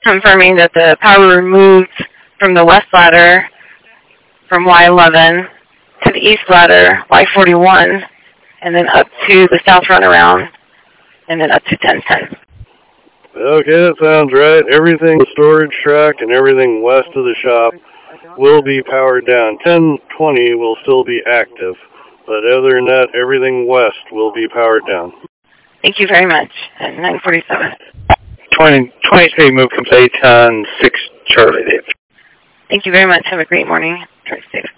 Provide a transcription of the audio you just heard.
confirming that the power removed from the west ladder from Y11 to the east ladder, Y41, and then up to the south runaround, and then up to 1010. Okay, that sounds right. Everything, the storage track and everything west of the shop will be powered down. 1020 will still be active, but other than that, everything west will be powered down. Thank you very much. At 9:47. 23 move complete on 6 Charlie, Dave. Thank you very much. Have a great morning. Drive safe.